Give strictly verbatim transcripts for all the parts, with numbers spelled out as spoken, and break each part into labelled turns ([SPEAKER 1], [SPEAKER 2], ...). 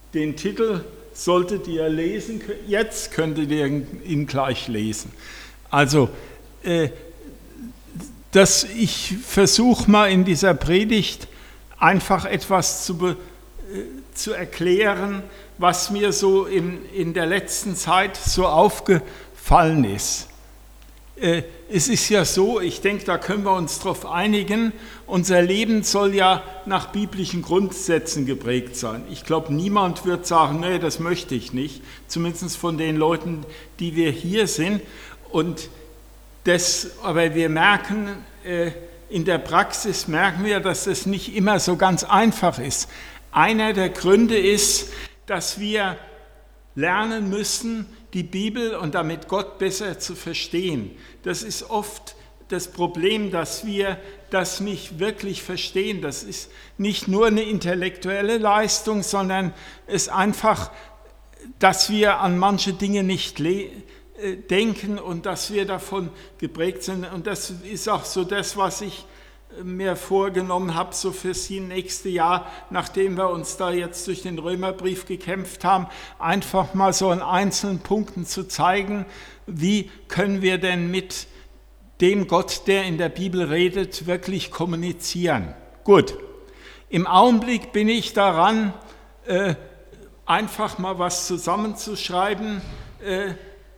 [SPEAKER 1] Den Titel solltet ihr lesen, jetzt könntet ihr ihn gleich lesen. Also, äh, dass ich versuche mal in dieser Predigt einfach etwas zu, be, äh, zu erklären, was mir so in, in der letzten Zeit so aufgefallen ist. Äh, es ist ja so, ich denke, da können wir uns darauf einigen, unser Leben soll ja nach biblischen Grundsätzen geprägt sein. Ich glaube, niemand wird sagen, nee, das möchte ich nicht, zumindest von den Leuten, die wir hier sind. Und das, aber wir merken, äh, in der Praxis merken wir, dass das nicht immer so ganz einfach ist. Einer der Gründe ist, dass wir lernen müssen, die Bibel und damit Gott besser zu verstehen. Das ist oft das Problem, dass wir das nicht wirklich verstehen. Das ist nicht nur eine intellektuelle Leistung, sondern es ist einfach, dass wir an manche Dinge nicht le- äh, denken und dass wir davon geprägt sind. Und das ist auch so das, was ich mir vorgenommen habe, so fürs nächste Jahr, nachdem wir uns da jetzt durch den Römerbrief gekämpft haben, einfach mal so in einzelnen Punkten zu zeigen, wie können wir denn mit dem Gott, der in der Bibel redet, wirklich kommunizieren. Gut, im Augenblick bin ich daran, äh, einfach mal was zusammenzuschreiben, äh,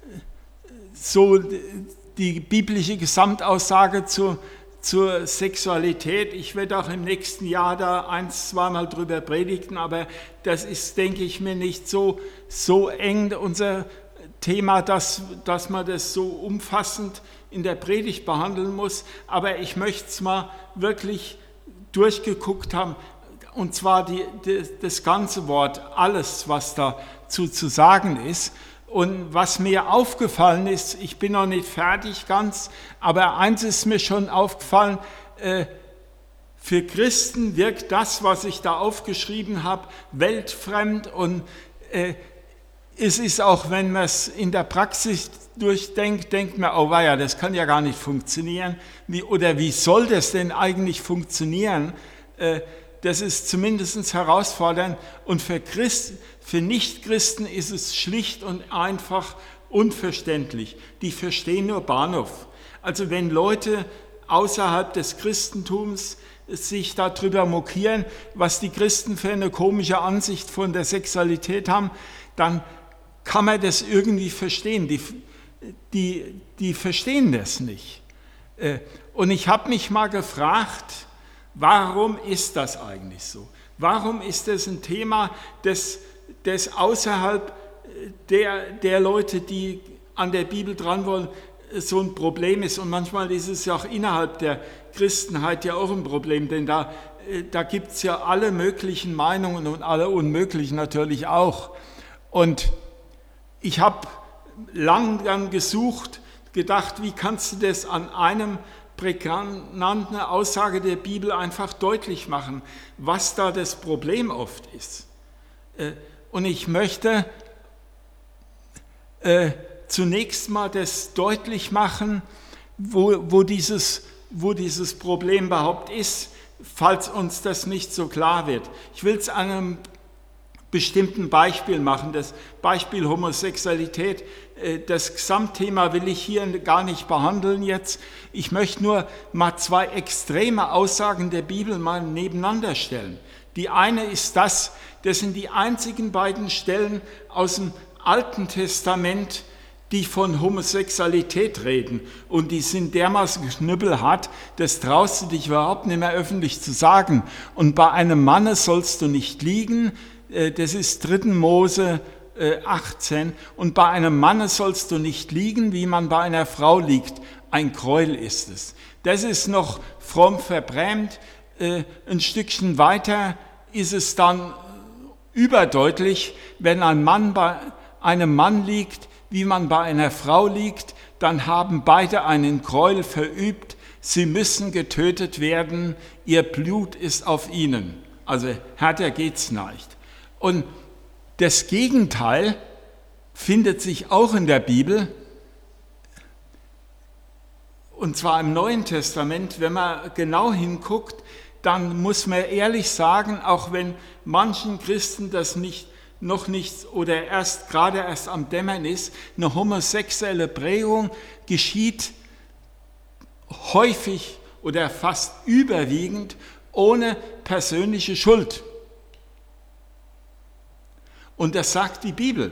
[SPEAKER 1] so die biblische Gesamtaussage zu zur Sexualität. Ich werde auch im nächsten Jahr da ein, zweimal drüber predigen, aber das ist, denke ich mir, nicht so, so eng unser Thema, dass, dass man das so umfassend in der Predigt behandeln muss. Aber ich möchte es mal wirklich durchgeguckt haben, und zwar die, die, das ganze Wort, alles, was dazu zu sagen ist. Und was mir aufgefallen ist, ich bin noch nicht fertig ganz, aber eins ist mir schon aufgefallen, äh, für Christen wirkt das, was ich da aufgeschrieben habe, weltfremd, und äh, es ist auch, wenn man es in der Praxis durchdenkt, denkt man, oh weia, das kann ja gar nicht funktionieren, wie, oder wie soll das denn eigentlich funktionieren? Äh, Das ist zumindest herausfordernd, und für, Christ, für Nichtchristen ist es schlicht und einfach unverständlich. Die verstehen nur Bahnhof. Also wenn Leute außerhalb des Christentums sich darüber mokieren, was die Christen für eine komische Ansicht von der Sexualität haben, dann kann man das irgendwie verstehen. Die, die, die verstehen das nicht. Und ich habe mich mal gefragt, warum ist das eigentlich so? Warum ist das ein Thema, das, das außerhalb der, der Leute, die an der Bibel dran wollen, so ein Problem ist? Und manchmal ist es ja auch innerhalb der Christenheit ja auch ein Problem, denn da, da gibt es ja alle möglichen Meinungen und alle unmöglichen natürlich auch. Und ich habe lang dann gesucht, gedacht, wie kannst du das an einem prägnante Aussage der Bibel einfach deutlich machen, was da das Problem oft ist. Und ich möchte äh, zunächst mal das deutlich machen, wo, wo, dieses, wo dieses Problem überhaupt ist, falls uns das nicht so klar wird. Ich will es an einem bestimmten Beispiel machen, das Beispiel Homosexualität. Das Gesamtthema will ich hier gar nicht behandeln jetzt. Ich möchte nur mal zwei extreme Aussagen der Bibel mal nebeneinander stellen. Die eine ist das, das sind die einzigen beiden Stellen aus dem Alten Testament, die von Homosexualität reden. Und die sind dermaßen knüppelhart, das traust du dich überhaupt nicht mehr öffentlich zu sagen. Und bei einem Manne sollst du nicht liegen, das ist dritter Mose achtzehn, und bei einem Manne sollst du nicht liegen, wie man bei einer Frau liegt. Ein Gräuel ist es. Das ist noch fromm verbrämt. Ein Stückchen weiter ist es dann überdeutlich, wenn ein Mann bei einem Mann liegt, wie man bei einer Frau liegt, dann haben beide einen Gräuel verübt. Sie müssen getötet werden. Ihr Blut ist auf ihnen. Also härter geht's nicht. Und das Gegenteil findet sich auch in der Bibel, und zwar im Neuen Testament. Wenn man genau hinguckt, dann muss man ehrlich sagen, auch wenn manchen Christen das nicht noch nicht oder erst gerade erst am Dämmern ist, eine homosexuelle Prägung geschieht häufig oder fast überwiegend ohne persönliche Schuld. Und das sagt die Bibel.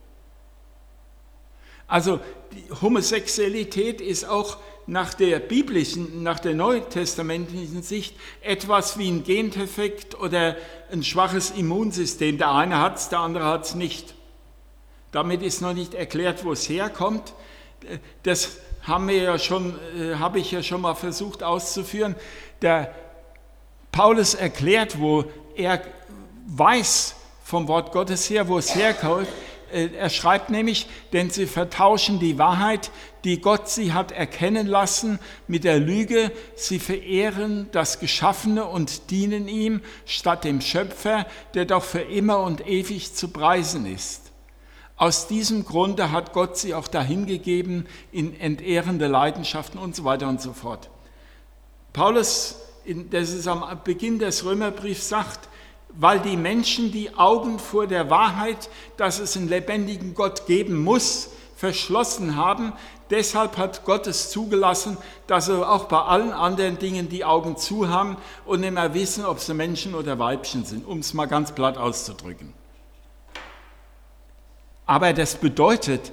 [SPEAKER 1] Also die Homosexualität ist auch nach der biblischen, nach der neutestamentlichen Sicht etwas wie ein Gendefekt oder ein schwaches Immunsystem. Der eine hat es, der andere hat es nicht. Damit ist noch nicht erklärt, wo es herkommt. Das haben wir ja schon, habe ich ja schon mal versucht auszuführen. Der Paulus erklärt, wo er weiß vom Wort Gottes her, wo es herkommt. Er schreibt nämlich, denn sie vertauschen die Wahrheit, die Gott sie hat erkennen lassen, mit der Lüge. Sie verehren das Geschaffene und dienen ihm statt dem Schöpfer, der doch für immer und ewig zu preisen ist. Aus diesem Grunde hat Gott sie auch dahingegeben in entehrende Leidenschaften und so weiter und so fort. Paulus, das ist am Beginn des Römerbriefs, sagt, weil die Menschen die Augen vor der Wahrheit, dass es einen lebendigen Gott geben muss, verschlossen haben. Deshalb hat Gott es zugelassen, dass sie auch bei allen anderen Dingen die Augen zu haben und nicht mehr wissen, ob sie Menschen oder Weibchen sind, um es mal ganz platt auszudrücken. Aber das bedeutet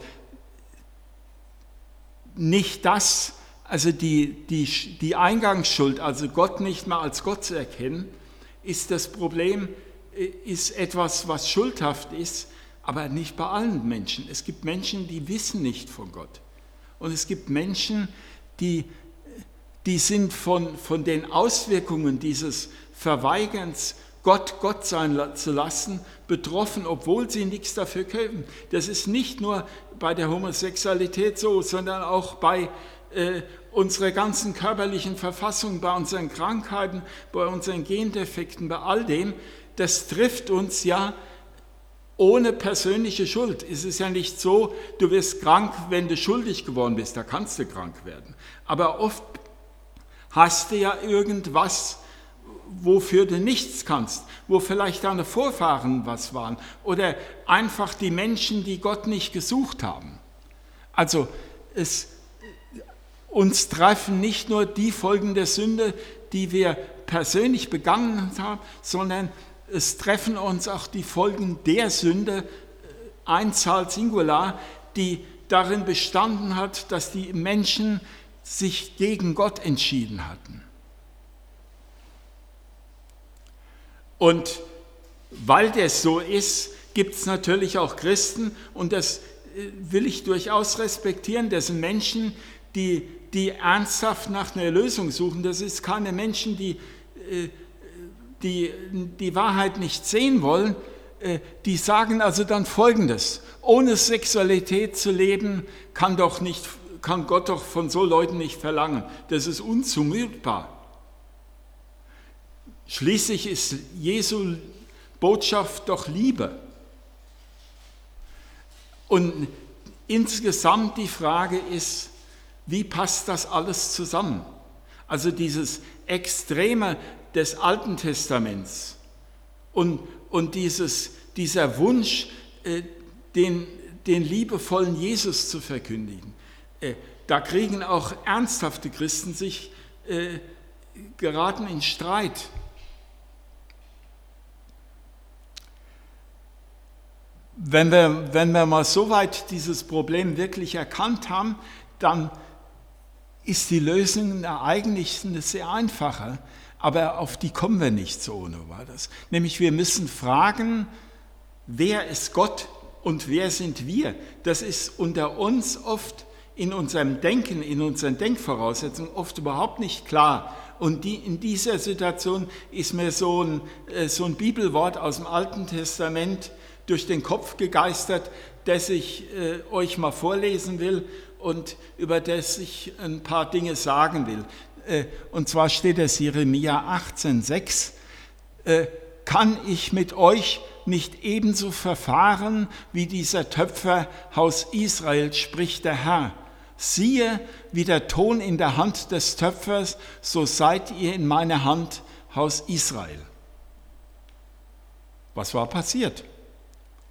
[SPEAKER 1] nicht das, also die, die, die Eingangsschuld, also Gott nicht mehr als Gott zu erkennen, ist das Problem, ist etwas, was schuldhaft ist, aber nicht bei allen Menschen. Es gibt Menschen, die wissen nicht von Gott. Und es gibt Menschen, die, die sind von, von den Auswirkungen dieses Verweigerns, Gott Gott sein zu lassen, betroffen, obwohl sie nichts dafür können. Das ist nicht nur bei der Homosexualität so, sondern auch bei äh, unserer ganzen körperlichen Verfassung, bei unseren Krankheiten, bei unseren Gendefekten, bei all dem. Das trifft uns ja ohne persönliche Schuld. Es ist ja nicht so, du wirst krank, wenn du schuldig geworden bist, da kannst du krank werden. Aber oft hast du ja irgendwas, wofür du nichts kannst, wo vielleicht deine Vorfahren was waren oder einfach die Menschen, die Gott nicht gesucht haben. Also es, uns treffen nicht nur die Folgen der Sünde, die wir persönlich begangen haben, sondern es treffen uns auch die Folgen der Sünde, Einzahl Singular, die darin bestanden hat, dass die Menschen sich gegen Gott entschieden hatten. Und weil das so ist, gibt es natürlich auch Christen, und das will ich durchaus respektieren, das sind Menschen, die, die ernsthaft nach einer Lösung suchen. Das ist keine Menschen, die die die Wahrheit nicht sehen wollen, die sagen also dann Folgendes: Ohne Sexualität zu leben, kann, doch nicht, kann Gott doch von so Leuten nicht verlangen. Das ist unzumutbar. Schließlich ist Jesu Botschaft doch Liebe. Und insgesamt die Frage ist, wie passt das alles zusammen? Also dieses Extreme des Alten Testaments und, und dieses, dieser Wunsch, äh, den, den liebevollen Jesus zu verkündigen. Äh, da kriegen auch ernsthafte Christen sich äh, geraten in Streit. Wenn wir, wenn wir mal so weit dieses Problem wirklich erkannt haben, dann ist die Lösung eigentlich eine sehr einfache, aber auf die kommen wir nicht so ohne weiteres. Nämlich wir müssen fragen, wer ist Gott und wer sind wir? Das ist unter uns oft in unserem Denken, in unseren Denkvoraussetzungen oft überhaupt nicht klar. Und die, in dieser Situation ist mir so ein, so ein Bibelwort aus dem Alten Testament durch den Kopf gegeistert, das ich äh, euch mal vorlesen will und über das ich ein paar Dinge sagen will. Äh, und zwar steht es Jeremia achtzehn sechs, äh, kann ich mit euch nicht ebenso verfahren wie dieser Töpfer Haus Israel, spricht der Herr. Siehe, wie der Ton in der Hand des Töpfers, so seid ihr in meiner Hand, Haus Israel. Was war passiert?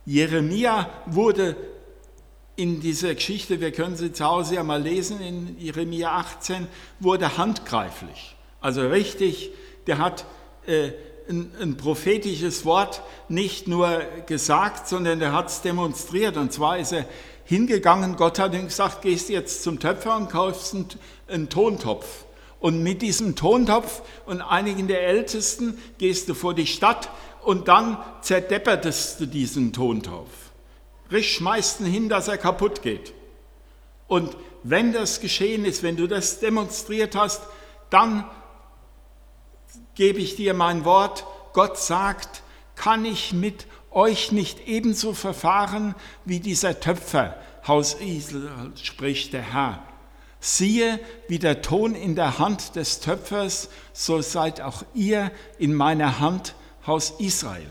[SPEAKER 1] Jeremia wurde in dieser Geschichte, wir können sie zu Hause ja mal lesen, in Jeremia achtzehn, wurde handgreiflich. Also richtig, der hat äh, ein, ein prophetisches Wort nicht nur gesagt, sondern der hat es demonstriert. Und zwar ist er hingegangen, Gott hat ihm gesagt, gehst jetzt zum Töpfer und kaufst einen, einen Tontopf. Und mit diesem Tontopf und einigen der Ältesten gehst du vor die Stadt und dann zerdeppertest du diesen Tontopf. Risch schmeißt ihn hin, dass er kaputt geht. Und wenn das geschehen ist, wenn du das demonstriert hast, dann gebe ich dir mein Wort. Gott sagt, kann ich mit euch nicht ebenso verfahren wie dieser Töpfer, Haus Israel, spricht der Herr. Siehe, wie der Ton in der Hand des Töpfers, so seid auch ihr in meiner Hand, Haus Israel.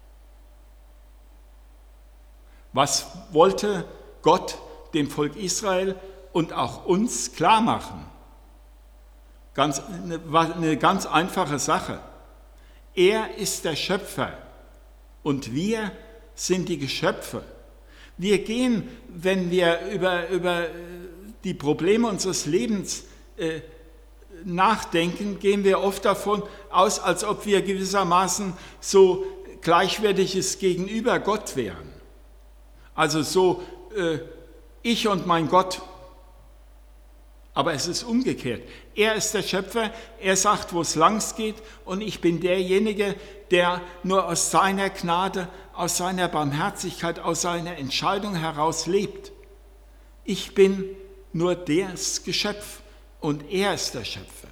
[SPEAKER 1] Was wollte Gott dem Volk Israel und auch uns klar machen? Ganz, war eine ganz einfache Sache. Er ist der Schöpfer und wir sind die Geschöpfe. Wir gehen, wenn wir über, über die Probleme unseres Lebens äh, nachdenken, gehen wir oft davon aus, als ob wir gewissermaßen so gleichwertiges Gegenüber Gott wären. Also so äh, ich und mein Gott. Aber es ist umgekehrt. Er ist der Schöpfer, er sagt, wo es lang geht, und ich bin derjenige, der nur aus seiner Gnade, aus seiner Barmherzigkeit, aus seiner Entscheidung heraus lebt. Ich bin nur das Geschöpf und er ist der Schöpfer.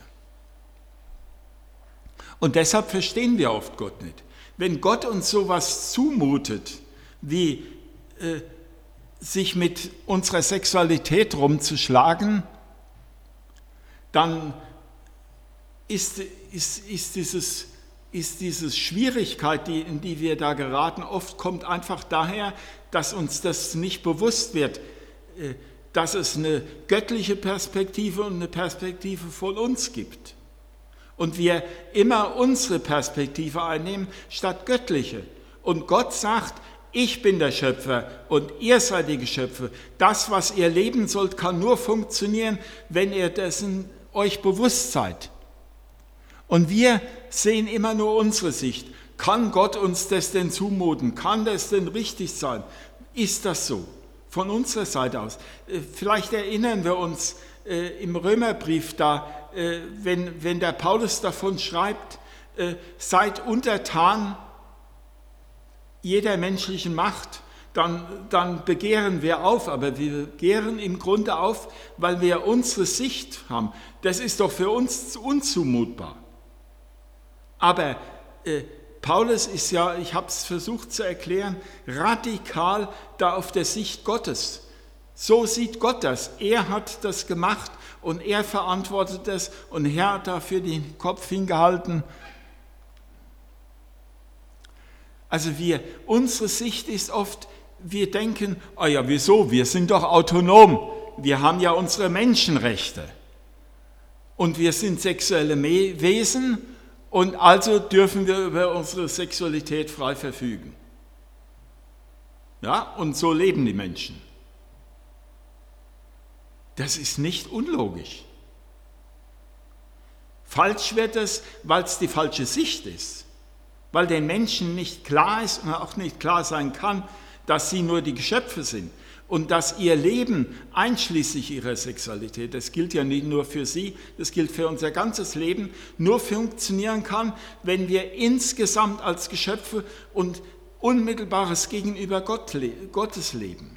[SPEAKER 1] Und deshalb verstehen wir oft Gott nicht. Wenn Gott uns sowas zumutet, wie äh, sich mit unserer Sexualität rumzuschlagen, dann ist, ist, ist, dieses, ist diese Schwierigkeit, die, in die wir da geraten, oft kommt einfach daher, dass uns das nicht bewusst wird, äh, dass es eine göttliche Perspektive und eine Perspektive von uns gibt. Und wir immer unsere Perspektive einnehmen statt göttliche. Und Gott sagt, ich bin der Schöpfer und ihr seid die Geschöpfe. Das, was ihr leben sollt, kann nur funktionieren, wenn ihr dessen euch bewusst seid. Und wir sehen immer nur unsere Sicht. Kann Gott uns das denn zumuten? Kann das denn richtig sein? Ist das so? Von unserer Seite aus. Vielleicht erinnern wir uns äh, im Römerbrief da, äh, wenn, wenn der Paulus davon schreibt, äh, seid untertan jeder menschlichen Macht, dann, dann begehren wir auf, aber wir begehren im Grunde auf, weil wir unsere Sicht haben. Das ist doch für uns unzumutbar. Aber äh, Paulus ist ja, ich habe es versucht zu erklären, radikal da auf der Sicht Gottes. So sieht Gott das. Er hat das gemacht und er verantwortet das und er hat dafür den Kopf hingehalten. Also wir, unsere Sicht ist oft, wir denken, oh ja, wieso, wir sind doch autonom, wir haben ja unsere Menschenrechte und wir sind sexuelle Wesen und also dürfen wir über unsere Sexualität frei verfügen. Ja, und so leben die Menschen. Das ist nicht unlogisch. Falsch wird es, weil es die falsche Sicht ist. Weil den Menschen nicht klar ist und auch nicht klar sein kann, dass sie nur die Geschöpfe sind und dass ihr Leben einschließlich ihrer Sexualität, das gilt ja nicht nur für sie, das gilt für unser ganzes Leben, nur funktionieren kann, wenn wir insgesamt als Geschöpfe und unmittelbares Gegenüber Gott, Gottes leben.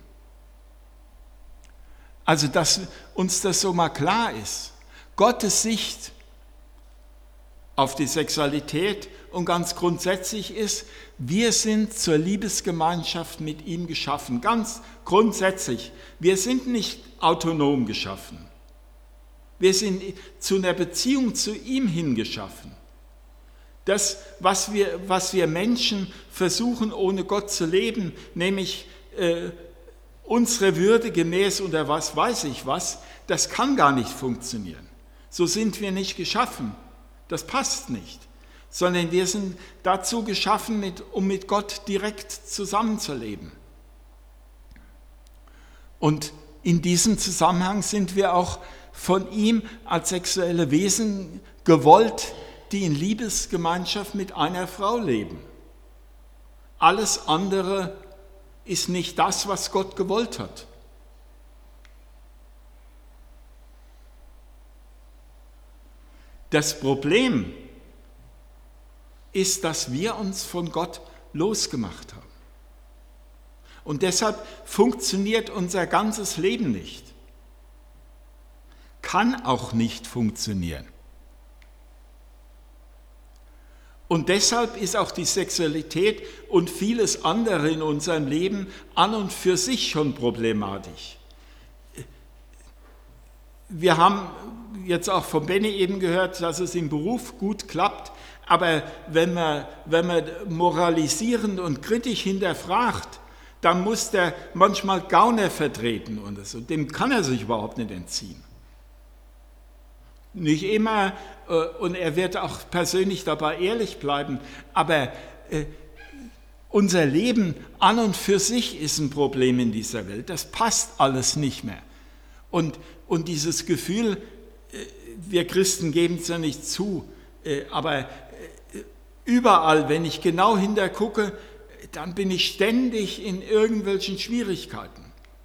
[SPEAKER 1] Also, dass uns das so mal klar ist. Gottes Sicht auf die Sexualität und ganz grundsätzlich ist, wir sind zur Liebesgemeinschaft mit ihm geschaffen, ganz grundsätzlich. Wir sind nicht autonom geschaffen. Wir sind zu einer Beziehung zu ihm hingeschaffen. Das, was wir, was wir Menschen versuchen, ohne Gott zu leben, nämlich äh, unsere Würde gemäß oder was weiß ich was, das kann gar nicht funktionieren. So sind wir nicht geschaffen. Das passt nicht. sondern wir sind dazu geschaffen, mit, um mit Gott direkt zusammenzuleben. Und in diesem Zusammenhang sind wir auch von ihm als sexuelle Wesen gewollt, die in Liebesgemeinschaft mit einer Frau leben. Alles andere ist nicht das, was Gott gewollt hat. Das Problem ist, dass wir uns von Gott losgemacht haben. Und deshalb funktioniert unser ganzes Leben nicht. Kann auch nicht funktionieren. Und deshalb ist auch die Sexualität und vieles andere in unserem Leben an und für sich schon problematisch. Wir haben jetzt auch von Benny eben gehört, dass es im Beruf gut klappt, aber wenn man, wenn man moralisierend und kritisch hinterfragt, dann muss der manchmal Gauner vertreten und so. Dem kann er sich überhaupt nicht entziehen. Nicht immer, und er wird auch persönlich dabei ehrlich bleiben, aber unser Leben an und für sich ist ein Problem in dieser Welt. Das passt alles nicht mehr. Und, und dieses Gefühl, wir Christen geben es ja nicht zu, aber überall, wenn ich genau hintergucke, dann bin ich ständig in irgendwelchen Schwierigkeiten.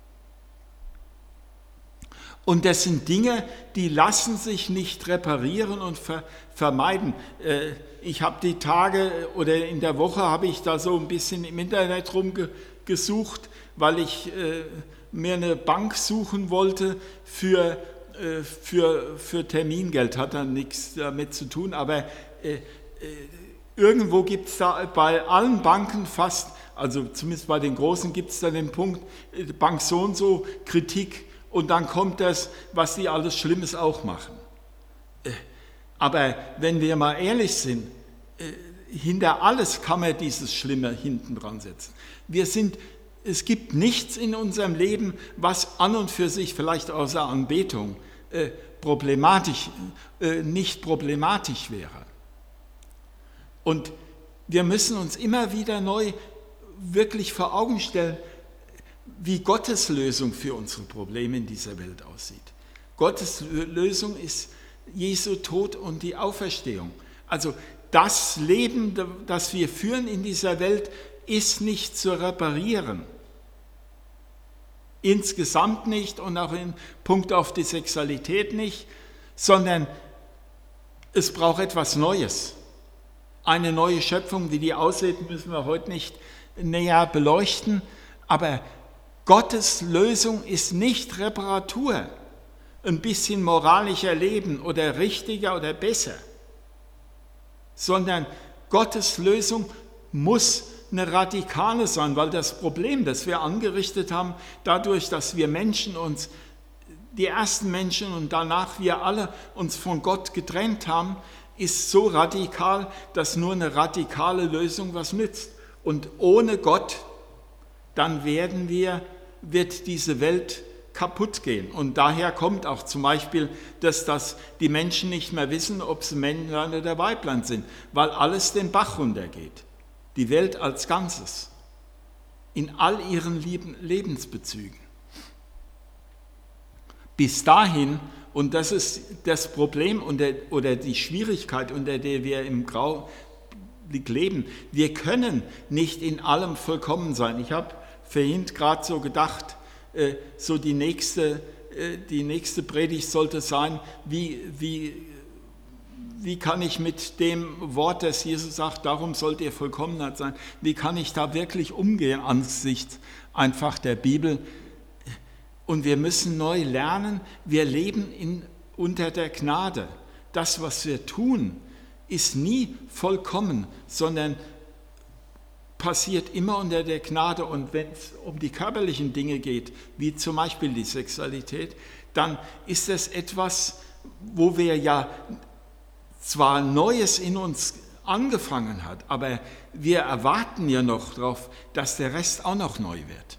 [SPEAKER 1] Und das sind Dinge, die lassen sich nicht reparieren und ver- vermeiden. Ich habe die Tage oder in der Woche habe ich da so ein bisschen im Internet rumgesucht, weil ich mir eine Bank suchen wollte für, für, für Termingeld. Hat dann nichts damit zu tun, aber irgendwo gibt es da bei allen Banken fast, also zumindest bei den Großen gibt es da den Punkt, Bank so und so, Kritik. Und dann kommt das, was die alles Schlimmes auch machen. Aber wenn wir mal ehrlich sind, hinter alles kann man dieses Schlimme hinten dran setzen. Wir sind, es gibt nichts in unserem Leben, was an und für sich, vielleicht außer Anbetung, problematisch, nicht problematisch wäre. Und wir müssen uns immer wieder neu wirklich vor Augen stellen, wie Gottes Lösung für unsere Probleme in dieser Welt aussieht. Gottes Lösung ist Jesu Tod und die Auferstehung. Also das Leben, das wir führen in dieser Welt, ist nicht zu reparieren. Insgesamt nicht und auch in Punkt auf die Sexualität nicht, sondern es braucht etwas Neues. Eine neue Schöpfung, wie die aussieht, müssen wir heute nicht näher beleuchten, aber Gottes Lösung ist nicht Reparatur, ein bisschen moralischer Leben oder richtiger oder besser, sondern Gottes Lösung muss eine radikale sein, weil das Problem, das wir angerichtet haben, dadurch, dass wir Menschen uns, die ersten Menschen und danach wir alle uns von Gott getrennt haben, ist so radikal, dass nur eine radikale Lösung was nützt. Und ohne Gott, dann werden wir wird diese Welt kaputt gehen. Und daher kommt auch zum Beispiel, dass das die Menschen nicht mehr wissen, ob sie Männlein oder Weiblein sind, weil alles den Bach runtergeht. Die Welt als Ganzes, in all ihren Lebensbezügen. Bis dahin, und das ist das Problem oder die Schwierigkeit, unter der wir im Graublick leben, wir können nicht in allem vollkommen sein. Ich habe vorhin gerade so gedacht, äh, so die nächste, äh, die nächste Predigt sollte sein, wie, wie, wie kann ich mit dem Wort, das Jesus sagt, darum sollt ihr Vollkommenheit sein, wie kann ich da wirklich umgehen angesichts einfach der Bibel? Und wir müssen neu lernen, wir leben in, unter der Gnade. Das, was wir tun, ist nie vollkommen, sondern passiert immer unter der Gnade. Und wenn es um die körperlichen Dinge geht, wie zum Beispiel die Sexualität, dann ist es etwas, wo wir ja zwar Neues in uns angefangen hat, aber wir erwarten ja noch darauf, dass der Rest auch noch neu wird.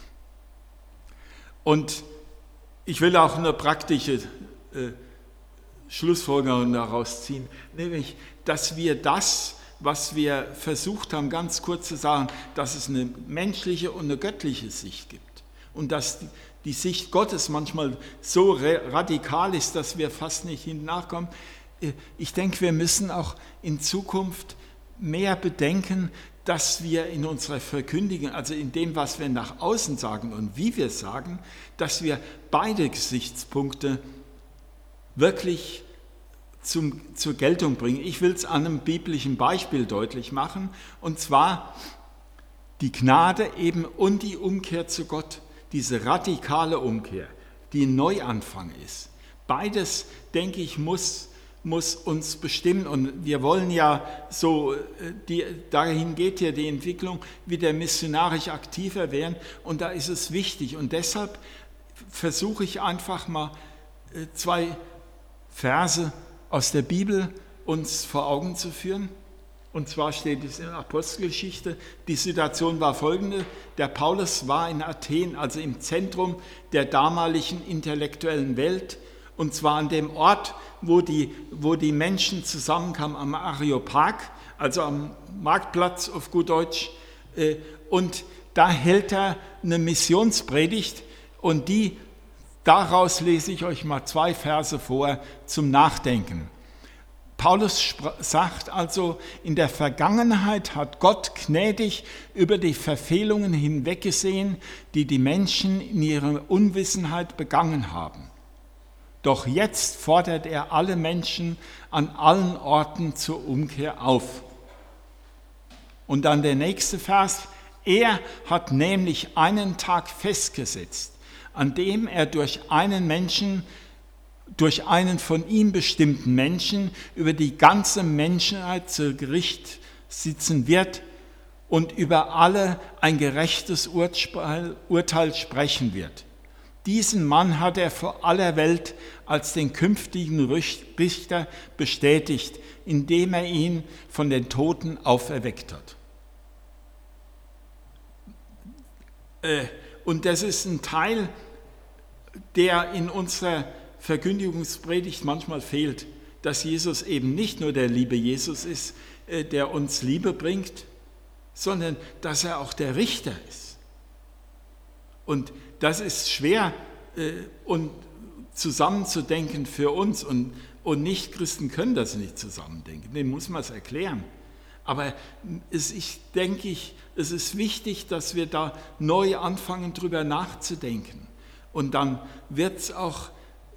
[SPEAKER 1] Und ich will auch eine praktische äh, Schlussfolgerung daraus ziehen, nämlich, dass wir das, was wir versucht haben, ganz kurz zu sagen, dass es eine menschliche und eine göttliche Sicht gibt. Und dass die, die Sicht Gottes manchmal so radikal ist, dass wir fast nicht nachkommen. Ich denke, wir müssen auch in Zukunft mehr bedenken, dass wir in unserer Verkündigung, also in dem, was wir nach außen sagen und wie wir sagen, dass wir beide Gesichtspunkte wirklich zum, zur Geltung bringen. Ich will es an einem biblischen Beispiel deutlich machen, und zwar die Gnade eben und die Umkehr zu Gott, diese radikale Umkehr, die ein Neuanfang ist. Beides, denke ich, muss muss uns bestimmen, und wir wollen ja so, die, dahin geht ja die Entwicklung, wieder missionarisch aktiver werden, und da ist es wichtig, und deshalb versuche ich einfach mal zwei Verse aus der Bibel uns vor Augen zu führen, und zwar steht es in der Apostelgeschichte, die Situation war folgende: Der Paulus war in Athen, also im Zentrum der damaligen intellektuellen Welt, und zwar an dem Ort, wo die, wo die Menschen zusammenkamen, am Areopag, also am Marktplatz auf gut Deutsch. Und da hält er eine Missionspredigt, und die, daraus lese ich euch mal zwei Verse vor zum Nachdenken. Paulus sagt also, in der Vergangenheit hat Gott gnädig über die Verfehlungen hinweggesehen, die die Menschen in ihrer Unwissenheit begangen haben. Doch jetzt fordert er alle Menschen an allen Orten zur Umkehr auf. Und dann der nächste Vers: Er hat nämlich einen Tag festgesetzt, an dem er durch einen Menschen, durch einen von ihm bestimmten Menschen über die ganze Menschheit zu Gericht sitzen wird und über alle ein gerechtes Urteil, Urteil sprechen wird. Diesen Mann hat er vor aller Welt als den künftigen Richter bestätigt, indem er ihn von den Toten auferweckt hat. Und das ist ein Teil, der in unserer Verkündigungspredigt manchmal fehlt, dass Jesus eben nicht nur der liebe Jesus ist, der uns Liebe bringt, sondern dass er auch der Richter ist. Und das ist schwer äh, und zusammenzudenken für uns, und, und Nicht-Christen können das nicht zusammendenken, denen muss man es erklären. Aber es, ich denke, ich, es ist wichtig, dass wir da neu anfangen, drüber nachzudenken. Und dann wird's auch,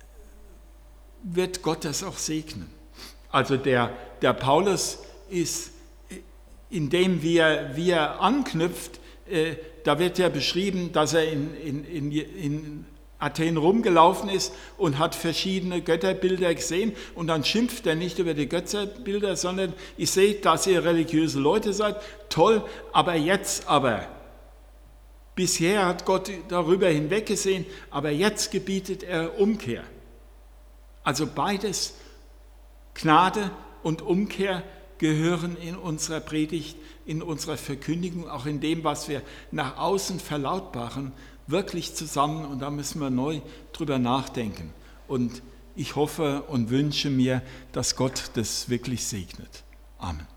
[SPEAKER 1] wird Gott das auch segnen. Also der, der Paulus ist, indem wir, wie er anknüpft, äh, da wird ja beschrieben, dass er in, in, in, in Athen rumgelaufen ist und hat verschiedene Götterbilder gesehen, und dann schimpft er nicht über die Götterbilder, sondern ich sehe, dass ihr religiöse Leute seid, toll, aber jetzt aber, bisher hat Gott darüber hinweggesehen, aber jetzt gebietet er Umkehr. Also beides, Gnade und Umkehr, gehören in unserer Predigt, in unserer Verkündigung, auch in dem, was wir nach außen verlautbaren, wirklich zusammen, und da müssen wir neu drüber nachdenken. Und ich hoffe und wünsche mir, dass Gott das wirklich segnet. Amen.